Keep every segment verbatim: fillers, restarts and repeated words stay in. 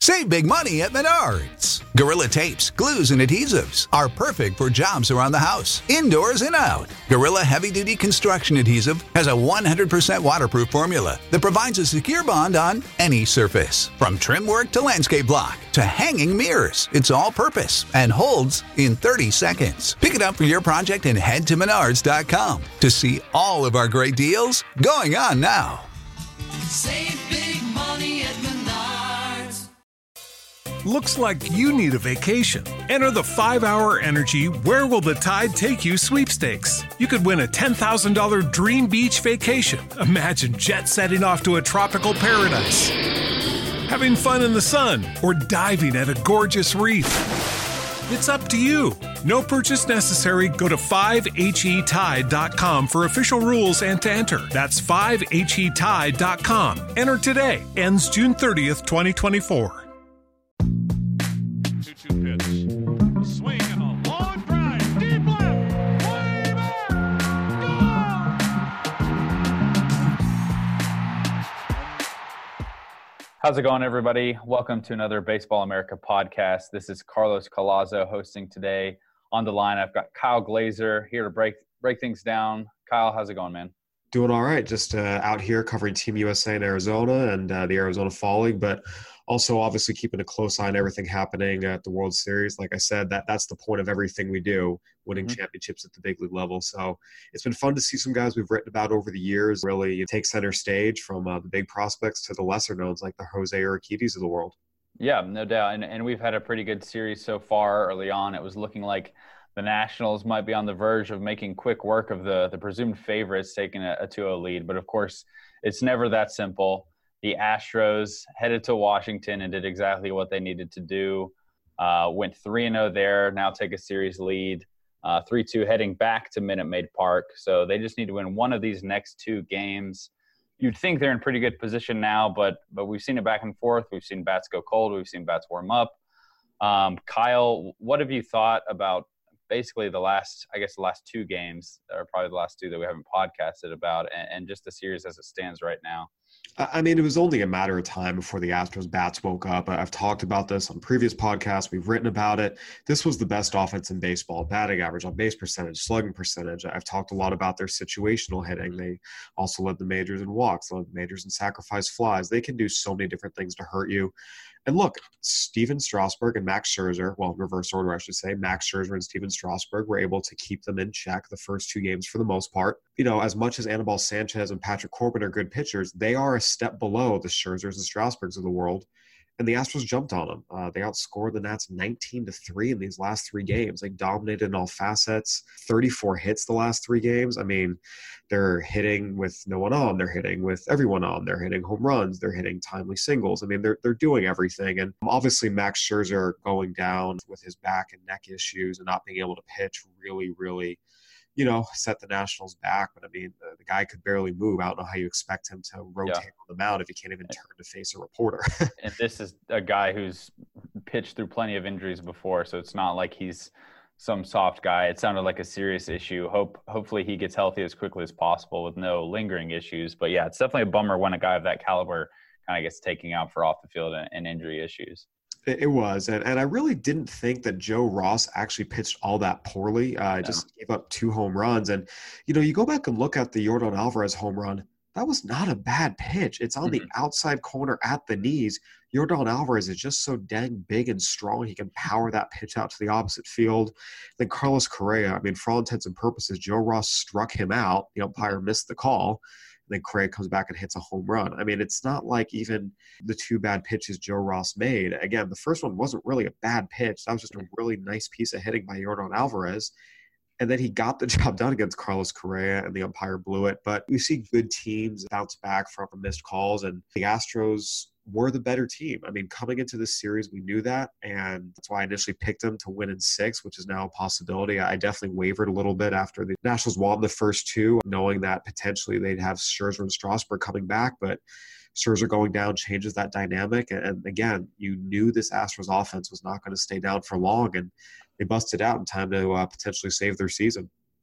Save big money at Menards. Gorilla tapes, glues, and adhesives are perfect for jobs around the house, indoors and out. Gorilla Heavy Duty Construction Adhesive has a one hundred percent waterproof formula that provides a secure bond on any surface. From trim work to landscape block to hanging mirrors, it's all purpose and holds in thirty seconds. Pick it up for your project and head to menards dot com to see all of our great deals going on now. Save big money at Menards. Looks like you need a vacation. Enter the five hour Energy Where Will the Tide Take You sweepstakes. You could win a ten thousand dollars dream beach vacation. Imagine jet setting off to a tropical paradise, having fun in the sun, or diving at a gorgeous reef. It's up to you. No purchase necessary. Go to five H E tide dot com for official rules and to enter. That's five H E tide dot com. Enter today. Ends June thirtieth, twenty twenty-four. two two pitch. Swing and a long drive. Deep left. Way back. How's it going, everybody? Welcome to another Baseball America podcast. This is Carlos Collazo hosting today. On the line, I've got Kyle Glaser here to break break things down. Kyle, how's it going, man? Doing all right. Just uh, out here covering Team U S A in Arizona and uh, the Arizona Fall League, but also obviously keeping a close eye on everything happening at the World Series. Like I said, that that's the point of everything we do, winning mm-hmm. championships at the big league level. So it's been fun to see some guys we've written about over the years really take center stage, from uh, the big prospects to the lesser knowns like the Jose Urquidy's of the world. Yeah, no doubt. And and we've had a pretty good series so far. Early on, it was looking like the Nationals might be on the verge of making quick work of the, the presumed favorites taking a, a two oh lead. But, of course, it's never that simple. The Astros headed to Washington and did exactly what they needed to do. Uh, went three and oh there, now take a series lead. Uh, three two heading back to Minute Maid Park. So they just need to win one of these next two games. You'd think they're in pretty good position now, but but we've seen it back and forth. We've seen bats go cold. We've seen bats warm up. Um, Kyle, what have you thought about basically the last, I guess the last two games, or probably the last two that we haven't podcasted about, and, and just the series as it stands right now? I mean, it was only a matter of time before the Astros bats woke up. I've talked about this on previous podcasts. We've written about it. This was the best offense in baseball: batting average, on base percentage, slugging percentage. I've talked a lot about their situational hitting. They also led the majors in walks, led the majors in sacrifice flies. They can do so many different things to hurt you. And look, Steven Strasburg and Max Scherzer, well, reverse order, I should say, Max Scherzer and Steven Strasburg were able to keep them in check the first two games for the most part. You know, as much as Anibal Sanchez and Patrick Corbin are good pitchers, they are a step below the Scherzers and Strasburgs of the world. And the Astros jumped on them. Uh, they outscored the Nats nineteen to three in these last three games. They dominated in all facets, thirty-four hits the last three games. I mean, they're hitting with no one on. They're hitting with everyone on. They're hitting home runs. They're hitting timely singles. I mean, they're they're doing everything. And obviously Max Scherzer going down with his back and neck issues and not being able to pitch really, really, you know, set the Nationals back. But, I mean, the, the guy could barely move. I don't know how you expect him to rotate yeah. on the mound if he can't even turn to face a reporter. And this is a guy who's pitched through plenty of injuries before, so it's not like he's some soft guy. It sounded like a serious issue. Hope Hopefully he gets healthy as quickly as possible with no lingering issues. But, yeah, it's definitely a bummer when a guy of that caliber kind of gets taken out for off the field and, and injury issues. It was, and, and I really didn't think that Joe Ross actually pitched all that poorly. Uh, No. Just gave up two home runs. And, you know, you go back and look at the Yordan Alvarez home run, that was not a bad pitch. It's on Mm-hmm. the outside corner at the knees. Yordan Alvarez is just so dang big and strong. He can power that pitch out to the opposite field. Then Carlos Correa, I mean, for all intents and purposes, Joe Ross struck him out. The umpire missed the call. Then Correa comes back and hits a home run. I mean, it's not like even the two bad pitches Joe Ross made. Again, the first one wasn't really a bad pitch. That was just a really nice piece of hitting by Yordan Alvarez. And then he got the job done against Carlos Correa, and the umpire blew it. But we see good teams bounce back from missed calls, and the Astros were the better team. I mean, coming into this series, we knew that, and that's why I initially picked them to win in six, which is now a possibility. I definitely wavered a little bit after the Nationals won the first two, knowing that potentially they'd have Scherzer and Strasburg coming back, but Scherzer going down changes that dynamic. And again, you knew this Astros offense was not going to stay down for long, and they busted out in time to uh, potentially save their season.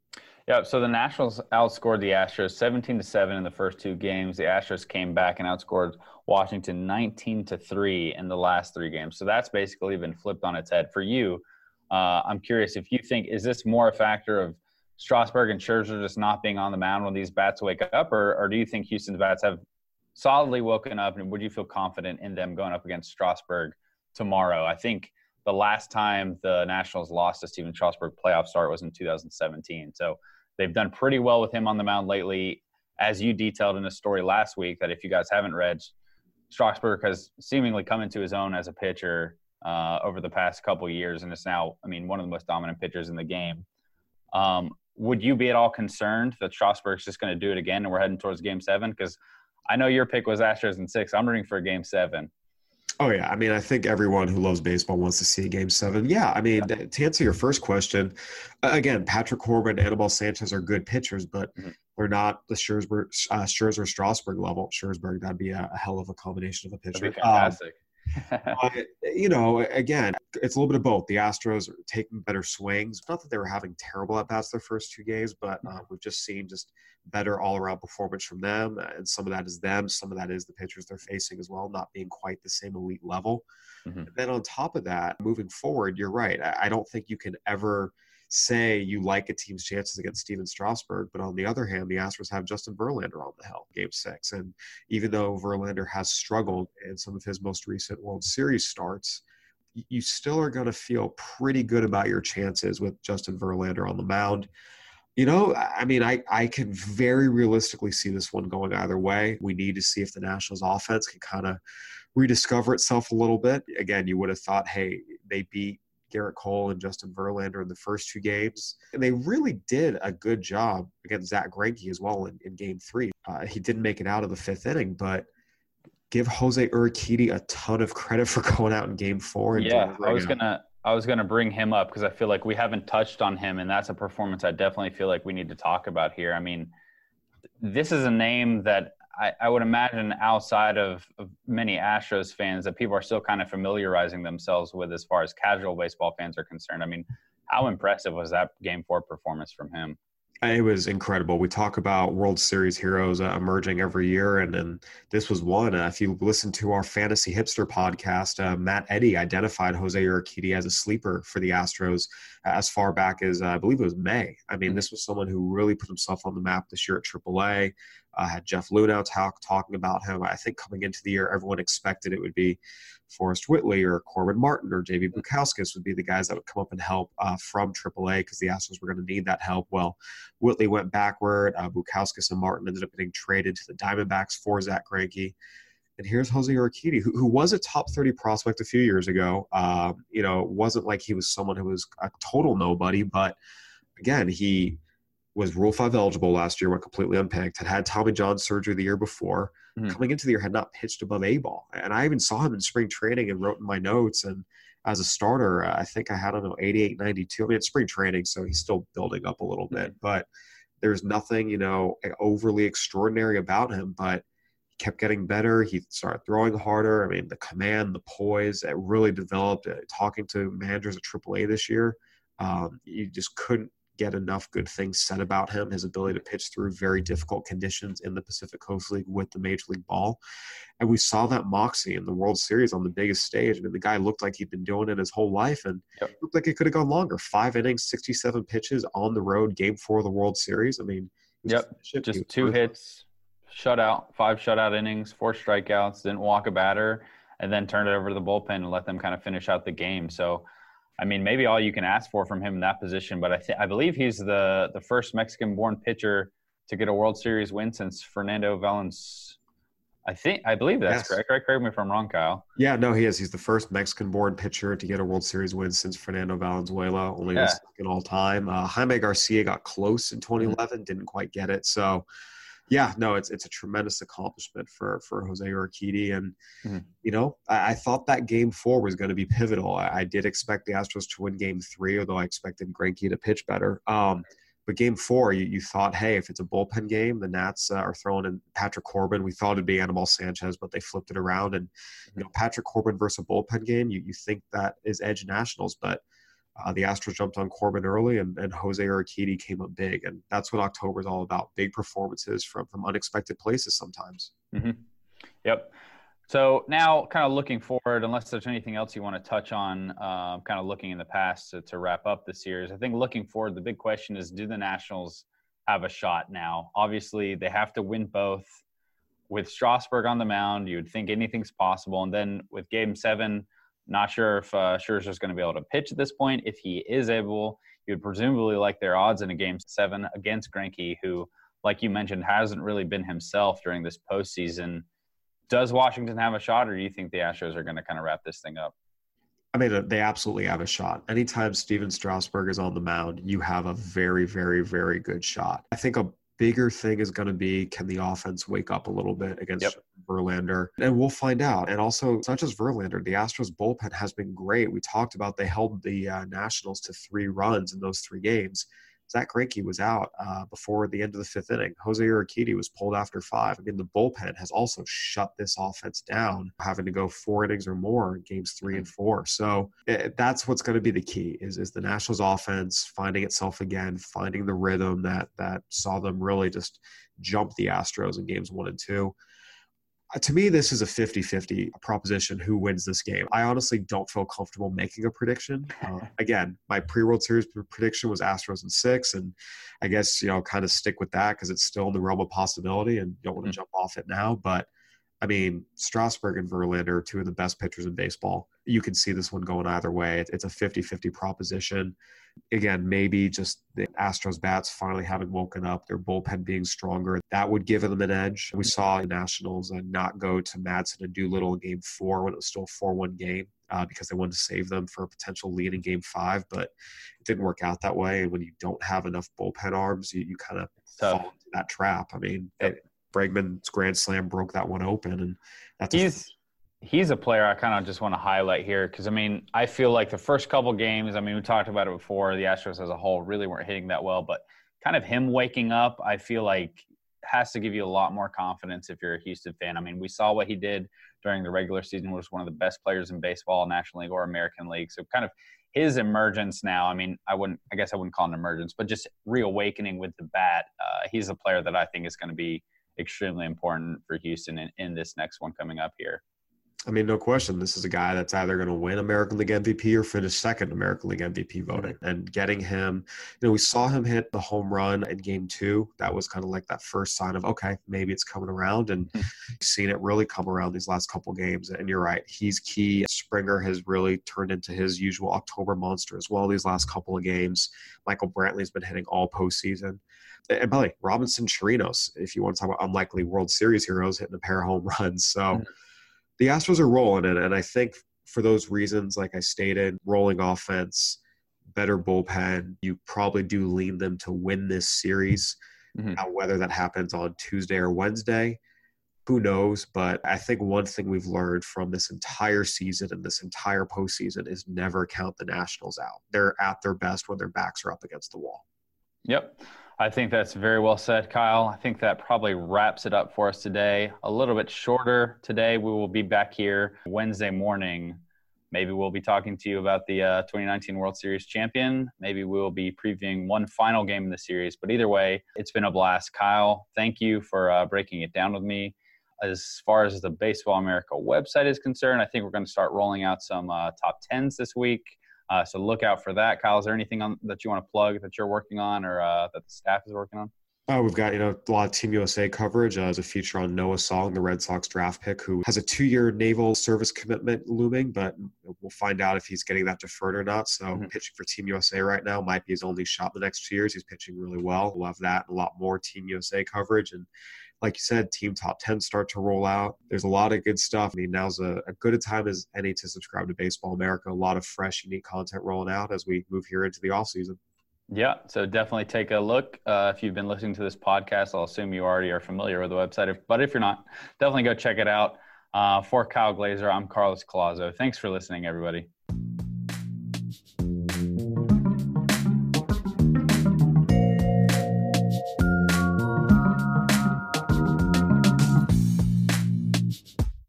Yeah, so the Nationals outscored the Astros seventeen to seven in the first two games. The Astros came back and outscored Washington nineteen to three in the last three games. So that's basically been flipped on its head. For you, uh, I'm curious if you think, is this more a factor of Strasburg and Scherzer just not being on the mound when these bats wake up, or, or do you think Houston's bats have solidly woken up, and would you feel confident in them going up against Strasburg tomorrow? I think the last time the Nationals lost to Steven Strasburg playoff start was in two thousand seventeen. So they've done pretty well with him on the mound lately, as you detailed in a story last week that if you guys haven't read, Strasburg has seemingly come into his own as a pitcher uh, over the past couple of years, and is now, I mean, one of the most dominant pitchers in the game. Um, would you be at all concerned that Strasburg's just going to do it again and we're heading towards game seven? Because I know your pick was Astros in six. I'm rooting for game seven. Oh, yeah. I mean, I think everyone who loves baseball wants to see game seven. Yeah, I mean, yeah. To answer your first question, again, Patrick Corbin and Anibal Sanchez are good pitchers, but mm-hmm. they're not the Scherzer, uh, Scherzer Strasburg level. Scherzer, that'd be a, a hell of a combination of a pitcher. That'd be fantastic. Um, but, you know, again, it's a little bit of both. The Astros are taking better swings. Not that they were having terrible at-bats their first two games, but uh, we've just seen just better all-around performance from them. And some of that is them. Some of that is the pitchers they're facing as well, not being quite the same elite level. Mm-hmm. And then on top of that, moving forward, you're right. I don't think you can ever say you like a team's chances against Steven Strasburg, but on the other hand, the Astros have Justin Verlander on the hill, game six. And even though Verlander has struggled in some of his most recent World Series starts, you still are going to feel pretty good about your chances with Justin Verlander on the mound. You know, I mean, I, I can very realistically see this one going either way. We need to see if the Nationals offense can kind of rediscover itself a little bit. Again, you would have thought, hey, they beat Garrett Cole and Justin Verlander in the first two games. And they really did a good job against Zach Greinke as well in, in game three. Uh, he didn't make it out of the fifth inning, but give Jose Urquidy a ton of credit for going out in game four. And yeah, I was going to I was going to bring him up because I feel like we haven't touched on him, and that's a performance I definitely feel like we need to talk about here. I mean, this is a name that I, I would imagine outside of, of many Astros fans that people are still kind of familiarizing themselves with as far as casual baseball fans are concerned. I mean, how impressive was that game four performance from him? It was incredible. We talk about World Series heroes uh, emerging every year, and, and this was one. Uh, if you listen to our Fantasy Hipster podcast, uh, Matt Eddy identified Jose Urquidy as a sleeper for the Astros as far back as, uh, I believe it was May. I mean, this was someone who really put himself on the map this year at triple A. Uh, had Jeff Luhnow talk, talking about him. I think coming into the year, everyone expected it would be Forrest Whitley or Corbin Martin or J B Bukauskas would be the guys that would come up and help uh, from triple A because the Astros were going to need that help. Well, Whitley went backward. Uh, Bukauskas and Martin ended up getting traded to the Diamondbacks for Zach Greinke. And here's Jose Urquidy, who, who was a top thirty prospect a few years ago. Uh, you know, it wasn't like he was someone who was a total nobody, but again, he was Rule five eligible last year, went completely unpicked, had had Tommy John surgery the year before, mm-hmm. coming into the year had not pitched above A ball. And I even saw him in spring training and wrote in my notes. And as a starter, I think I had, I don't know, eighty-eight, ninety-two. I mean, it's spring training, so he's still building up a little bit. Mm-hmm. But there's nothing, you know, overly extraordinary about him. But he kept getting better. He started throwing harder. I mean, the command, the poise, it really developed. Uh, talking to managers at triple A this year, um, you just couldn't get enough good things said about him, his ability to pitch through very difficult conditions in the Pacific Coast League with the Major League ball. And we saw that moxie in the World Series on the biggest stage. I mean, the guy looked like he'd been doing it his whole life, and yep. it looked like it could have gone longer. Five innings, sixty-seven pitches on the road, game four of the World Series. I mean, yep, just two hits, shutout, five shutout innings, four strikeouts, didn't walk a batter, and then turned it over to the bullpen and let them kind of finish out the game. So, I mean, maybe all you can ask for from him in that position, but I th- I believe he's the the first Mexican-born pitcher to get a World Series win since Fernando Valenzuela. I think I believe that's yes. correct. Right? Correct me if I'm wrong, Kyle. Yeah, no, he is. He's the first Mexican-born pitcher to get a World Series win since Fernando Valenzuela, only yeah. the second all time. Uh, Jaime Garcia got close in twenty eleven, mm-hmm. didn't quite get it. So, yeah, no, it's it's a tremendous accomplishment for for Jose Urquidy. And, mm-hmm. you know, I, I thought that game four was going to be pivotal. I, I did expect the Astros to win game three, although I expected Greinke to pitch better. Um, but game four, you, you thought, hey, if it's a bullpen game, the Nats uh, are throwing in Patrick Corbin. We thought it'd be Anibal Sanchez, but they flipped it around. And, you know, Patrick Corbin versus a bullpen game, you, you think that is edge Nationals. But Uh, the Astros jumped on Corbin early, and, and Jose Urquidy came up big. And that's what October is all about, big performances from, from unexpected places sometimes. Mm-hmm. Yep. So now kind of looking forward, unless there's anything else you want to touch on, uh, kind of looking in the past to, to wrap up the series, I think looking forward, the big question is, do the Nationals have a shot now? Obviously, they have to win both. With Strasburg on the mound, you would think anything's possible. And then with Game seven, not sure if uh, Scherzer's going to be able to pitch at this point. If he is able, you would presumably like their odds in a Game seven against Greinke, who, like you mentioned, hasn't really been himself during this postseason. Does Washington have a shot, or do you think the Astros are going to kind of wrap this thing up? I mean, they absolutely have a shot. Anytime Steven Strasburg is on the mound, you have a very, very, very good shot. I think a bigger thing is going to be, can the offense wake up a little bit against yep. Verlander? And we'll find out. And also, it's not just Verlander. The Astros bullpen has been great. We talked about they held the uh, Nationals to three runs in those three games. Zach Greinke was out uh, before the end of the fifth inning. Jose Urquidy was pulled after five. I mean, the bullpen has also shut this offense down, having to go four innings or more in games three and four. So it, that's what's going to be the key, is, is the Nationals offense finding itself again, finding the rhythm that that saw them really just jump the Astros in games one and two. To me, this is a fifty-fifty proposition who wins this game. I honestly don't feel comfortable making a prediction. Uh, again, my pre-World Series prediction was Astros in six, and I guess, you know, kind of stick with that because it's still in the realm of possibility and don't want to mm-hmm. jump off it now. But, I mean, Strasburg and Verlander are two of the best pitchers in baseball. You can see this one going either way. It's a fifty-fifty proposition. Again, maybe just the Astros bats finally having woken up, their bullpen being stronger, that would give them an edge. We saw the Nationals uh, not go to Madsen and Doolittle in game four when it was still a four one game uh, because they wanted to save them for a potential lead in game five, but it didn't work out that way. And when you don't have enough bullpen arms, you, you kind of fall into that trap. I mean, it, Bregman's grand slam broke that one open, and that's he's a- he's a player I kind of just want to highlight here because, I mean, I feel like the first couple games, I mean, we talked about it before, the Astros as a whole really weren't hitting that well, but kind of him waking up, I feel like has to give you a lot more confidence if you're a Houston fan. I mean, we saw what he did during the regular season, was one of the best players in baseball, National League or American League. So kind of his emergence now, I mean, I wouldn't, I guess I wouldn't call it an emergence, but just reawakening with the bat. Uh, he's a player that I think is going to be extremely important for Houston in, in this next one coming up here. I mean, no question. This is a guy that's either going to win American League M V P or finish second American League M V P voting. And getting him, you know, we saw him hit the home run in game two. That was kind of like that first sign of, okay, maybe it's coming around. And you've seen it really come around these last couple games. And you're right. He's key. Springer has really turned into his usual October monster as well these last couple of games. Michael Brantley's been hitting all postseason. And by the way, Robinson Chirinos, if you want to talk about unlikely World Series heroes, hitting a pair of home runs. So mm-hmm. the Astros are rolling it. And I think for those reasons, like I stated, rolling offense, better bullpen, you probably do lean them to win this series. Mm-hmm. Now, whether that happens on Tuesday or Wednesday, who knows? But I think one thing we've learned from this entire season and this entire postseason is never count the Nationals out. They're at their best when their backs are up against the wall. Yep. I think that's very well said, Kyle. I think that probably wraps it up for us today. A little bit shorter today. We will be back here Wednesday morning. Maybe we'll be talking to you about the uh, twenty nineteen World Series champion. Maybe we will be previewing one final game in the series. But either way, it's been a blast. Kyle, thank you for uh, breaking it down with me. As far as the Baseball America website is concerned, I think we're going to start rolling out some uh, top tens this week. Uh, so look out for that. Kyle, is there anything on, that you want to plug that you're working on or uh, that the staff is working on? Oh, we've got, you know, a lot of Team U S A coverage. Uh, there's a feature on Noah Song, the Red Sox draft pick, who has a two-year naval service commitment looming, but we'll find out if he's getting that deferred or not. So mm-hmm. pitching for Team U S A right now might be his only shot in the next two years. He's pitching really well. We'll have that and a lot more Team U S A coverage. And like you said, team top ten start to roll out. There's a lot of good stuff. I mean, now's a, a good a time as any to subscribe to Baseball America. A lot of fresh, unique content rolling out as we move here into the offseason. Yeah, so definitely take a look. Uh, if you've been listening to this podcast, I'll assume you already are familiar with the website. If, but if you're not, definitely go check it out. Uh, for Kyle Glaser, I'm Carlos Collazo. Thanks for listening, everybody.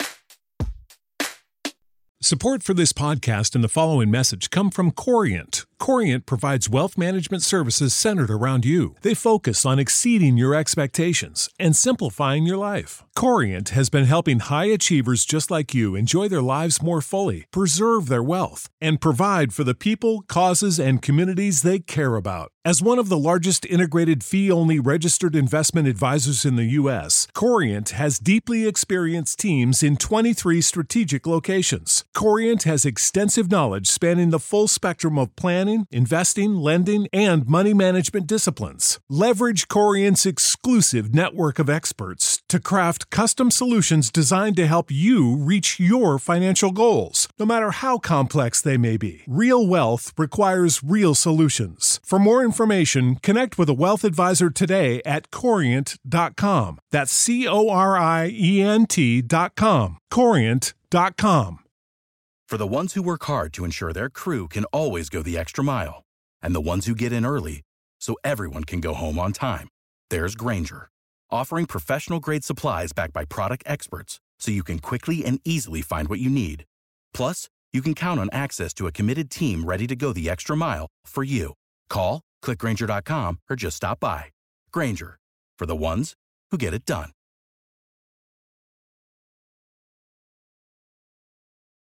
Support for this podcast and the following message come from Corient. Corient provides wealth management services centered around you. They focus on exceeding your expectations and simplifying your life. Corient has been helping high achievers just like you enjoy their lives more fully, preserve their wealth, and provide for the people, causes, and communities they care about. As one of the largest integrated fee-only registered investment advisors in the U S, Corient has deeply experienced teams in twenty-three strategic locations. Corient has extensive knowledge spanning the full spectrum of planning, investing, lending, and money management disciplines. Leverage Corient's exclusive network of experts to craft custom solutions designed to help you reach your financial goals, no matter how complex they may be. Real wealth requires real solutions. For more information, connect with a wealth advisor today at corient dot com. That's C O R I E N T dot com. corient dot com. For the ones who work hard to ensure their crew can always go the extra mile, and the ones who get in early so everyone can go home on time, there's Grainger, offering professional-grade supplies backed by product experts so you can quickly and easily find what you need. Plus, you can count on access to a committed team ready to go the extra mile for you. Call, click Grainger dot com, or just stop by. Grainger, for the ones who get it done.